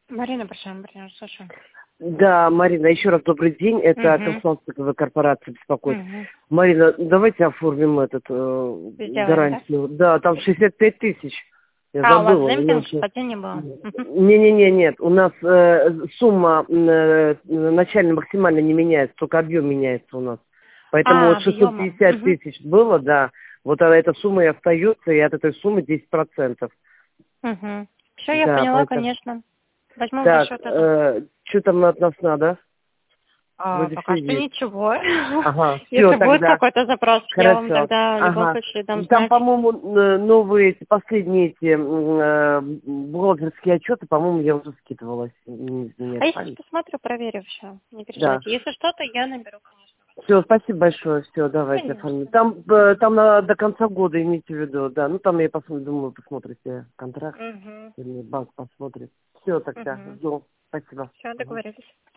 Марина Марина, слушаю. Да, Марина, еще раз добрый день. Это консалтинговая корпорация беспокоит. Марина, давайте оформим этот гарантию. Да? Там 65 тысяч. Я забыла. У вас демпинг платежа не было? Нет. У нас сумма начальная максимально не меняется, только объем меняется у нас. Поэтому вот 650 тысяч было, да. Вот эта сумма и остается, и от этой суммы 10%. Все, я поняла, конечно. Возьму в Так, расчет это. что там от нас надо? Пока что ничего. Ага, Если все, будет тогда. какой-то запрос, я вам тогда в любом случае дам Там, знать. по-моему, новые, последние эти бухгалтерские отчеты, по-моему, я уже скидывалась. А если посмотрю, проверю все. Не переживайте. Да. Если что-то, я наберу, конечно. Все, спасибо большое. Все, давайте оформим. Там до конца года, имейте в виду, да. Ну, там я посмотрю, думаю, посмотрите контракт. Или банк посмотрит. Все, тогда жду. Спасибо. Все, договорились.